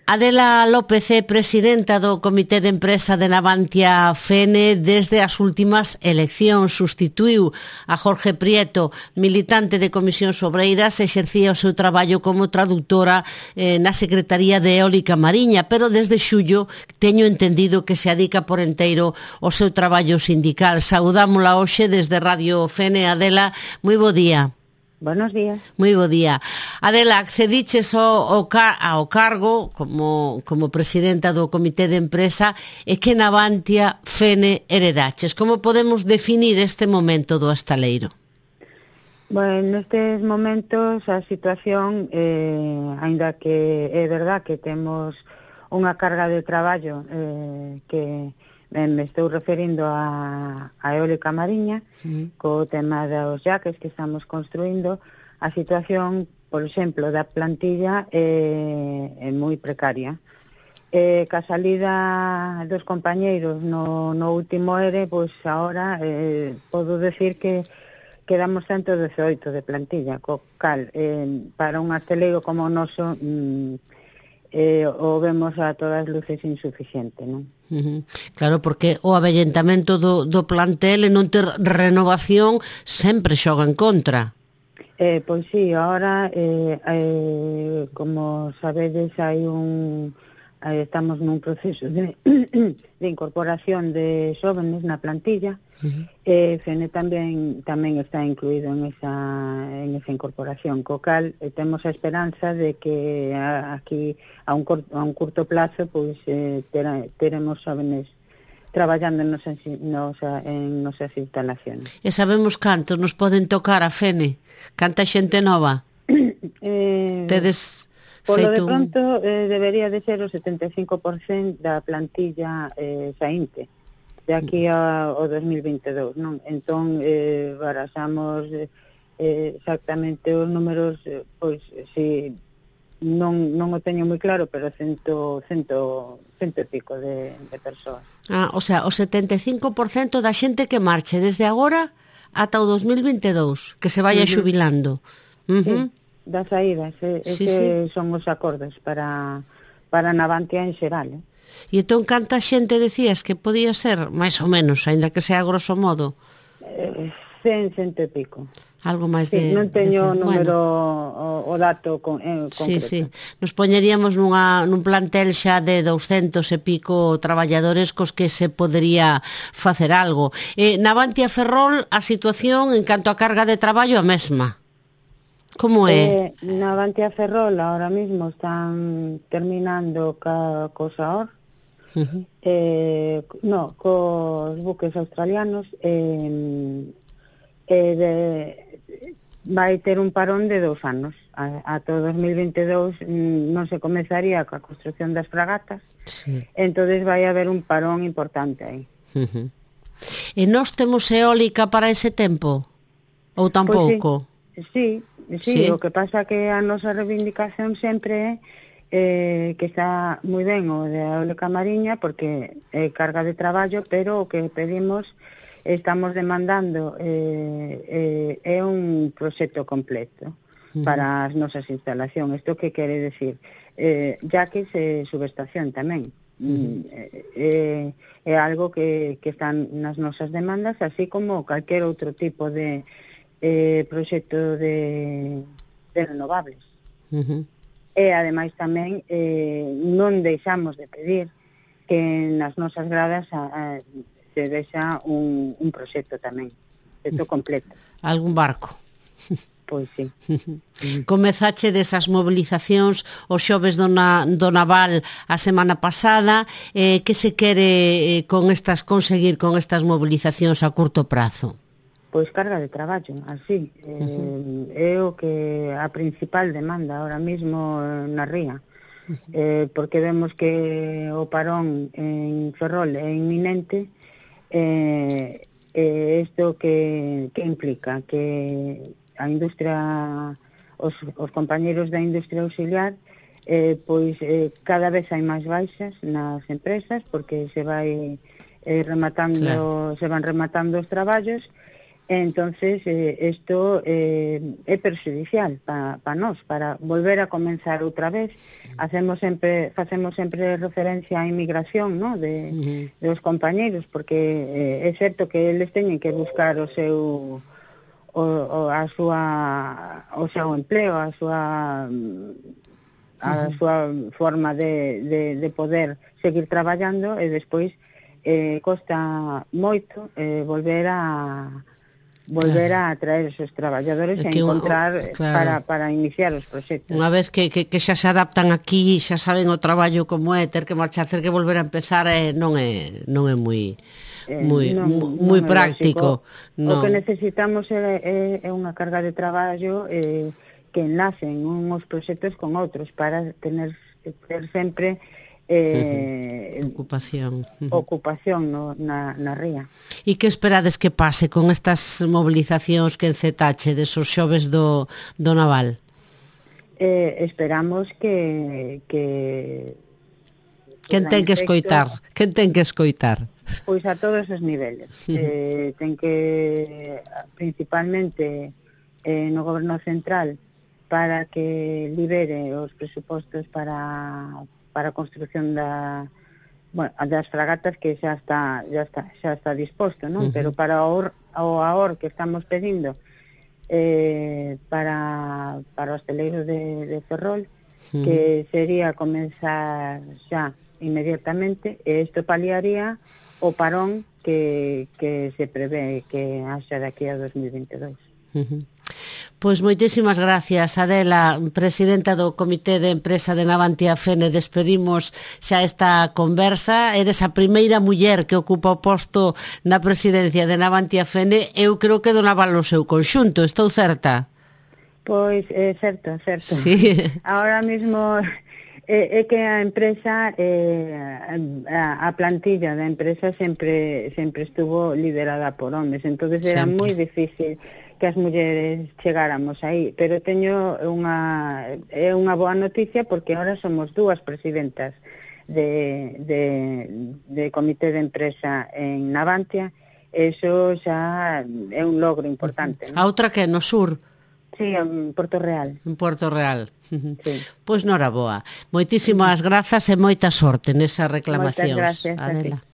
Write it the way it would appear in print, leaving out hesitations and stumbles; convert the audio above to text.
Adela López é presidenta do Comité de Empresa de Navantia Fene desde as últimas eleccións. Sustituiu a Jorge Prieto, militante de Comisións Obreiras, exercía o seu traballo como traductora na Secretaría de Eólica Mariña, pero desde xullo teño entendido que se adica por enteiro ao seu traballo sindical. Saudámola hoxe desde Radio Fene. Adela, moi bo día. Buenos días. Moi bo día. Adela, accediches ao cargo como presidenta do Comité de Empresa e que Navantia Fene heredaches. Como podemos definir este momento do estaleiro? Bueno, nestes momentos a situación, aínda que é verdad que temos unha carga de traballo que me estou referindo a eólica mariña, co tema dos yaques que estamos construindo, a situación, por exemplo, da plantilla é moi precaria. Ca salida dos compañeiros no último ERE, pois agora podo decir que quedamos 118 de plantilla, co cal para un asteleiro como o noso o vemos a todas luces insuficiente, non? Claro, porque o avellentamento do plantel e non ter renovación sempre xoga en contra. Pois sí, agora, como sabedes, estamos nun proceso de incorporación de xóvenes na plantilla. Fene tamén está incluído en esa incorporación, co cal temos a esperanza de que aquí a un curto plazo pois teremos xóvenes traballando en nosas instalacións. E sabemos cantos nos poden tocar a Fene? Canta xente nova? Tedes polo de pronto debería de ser o 75% da plantilla saínte de aquí ao 2022, non? Entón, barasamos exactamente os números, pois, si non o teño moi claro, pero cento e pico de persoas. O sea, o 75% da xente que marche desde agora ata o 2022, que se vaya xubilando. Sí, das saídas, ese son os acordos para Navantia en xeral, E entón, canta xente decías que podía ser, máis ou menos, aínda que sea grosso modo? 100 e pico. Algo máis de... non teño o número, o dato concreto. Sí. Nos poñeríamos nun plantel xa de 200 e pico traballadores cos que se podería facer algo. Navantia Ferrol, a situación en canto a carga de traballo a mesma. Como é? Navantia Ferrol ahora mismo están terminando co Saor, cos buques australianos, vai ter un parón de 2 anos. Ata o 2022 non se comezaría coa construción das fragatas, entonces vai haber un parón importante aí. E nós temos eólica para ese tempo? Ou tampouco? Sí, o que pasa que a nosa reivindicación sempre é que está moi ben o de eólica mariña porque é carga de traballo, pero o que pedimos, estamos demandando é un proxecto completo para as nosas instalacións. Isto que quere decir? Ya que é subestación tamén. É algo que están nas nosas demandas, así como calquer outro tipo de proxecto de renovables. E ademais tamén non deixamos de pedir que nas nosas gradas se deixa un proxecto tamén, proxecto completo. Algún barco? Pois sí. Comezache desas mobilizacións os xoves do Naval a semana pasada. Que se quere conseguir con estas mobilizacións a curto prazo? Pois carga de traballo, así. É o que a principal demanda ahora mismo na ría. Porque vemos que o parón en Ferrol é inminente. Isto que implica que a industria, os compañeros da industria auxiliar, pois cada vez hai máis baixas nas empresas porque se van rematando os traballos. Entonces, isto é perxudicial para nós, para volver a comenzar outra vez. Facemos sempre referencia á inmigración, ¿no? Dos compañeiros, porque é certo que eles teñen que buscar o seu empleo, a súa forma de poder seguir traballando, e despois costa moito volver a traer esos traballadores e encontrar para iniciar os proxectos. Unha vez que xa se adaptan aquí, xa saben o traballo como é, ter que marchar, ter que volver a empezar, non é moi práctico. O que necesitamos é unha carga de traballo que enlacen uns proxectos con outros para ter sempre ocupación na ría. E que esperades que pase con estas movilizacións que encetache desos xoves do naval? Esperamos que quen ten que escoitar? Pois a todos os niveles. Ten que, principalmente no goberno central, para que libere os presupostos para a construción das fragatas, que xa está disposto, non? Pero para o ahor que estamos pedindo para o hosteleiro de Ferrol, que sería comenzar xa inmediatamente, e isto paliaría o parón que se prevé que haxa de aquí a 2022. Pois moitísimas gracias, Adela, presidenta do Comité de Empresa de Navantia Fene. Despedimos xa esta conversa. Eres a primeira muller que ocupa o posto na presidencia de Navantia Fene. Eu creo que do naval no seu conxunto, estou certa? Pois, certo. Sí. Ahora mismo é que a empresa, a plantilla da empresa sempre estuvo liderada por homes, entonces era moi difícil que as mulleres chegáramos aí, pero teño unha boa noticia, porque ahora somos dúas presidentas de comité de empresa en Navantia. Eso xa é un logro importante, ¿no? A outra que é no sur? Sí, en Porto Real. En Porto Real. Sí. Pois noraboa. Moitísimas grazas e moita sorte nesa reclamacións. Moitas gracias, Adela.